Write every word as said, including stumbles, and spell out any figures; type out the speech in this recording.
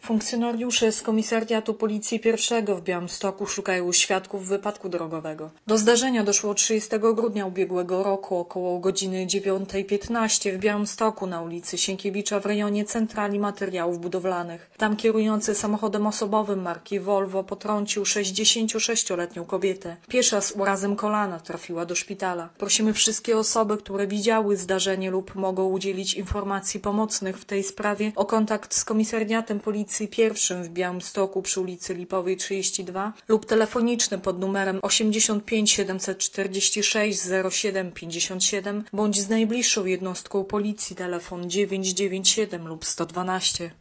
Funkcjonariusze z Komisariatu Policji pierwszego w Białymstoku szukają świadków wypadku drogowego. Do zdarzenia doszło trzydziestego grudnia ubiegłego roku około godziny dziewiątej piętnaście w Białymstoku na ulicy Sienkiewicza w rejonie Centrali Materiałów Budowlanych. Tam kierujący samochodem osobowym marki Volvo potrącił sześćdziesięciosześcioletnią kobietę. Piesza z urazem kolana trafiła do szpitala. Prosimy wszystkie osoby, które widziały zdarzenie lub mogą udzielić informacji pomocnych w tej sprawie o kontakt z Komisariatem Policji pierwszym w Białymstoku przy ulicy Lipowej trzydzieści dwa lub telefoniczny pod numerem osiemdziesiąt pięć siedemset czterdzieści sześć zero siedem pięćdziesiąt siedem bądź z najbliższą jednostką policji telefon dziewięć dziewięć siedem lub sto dwanaście.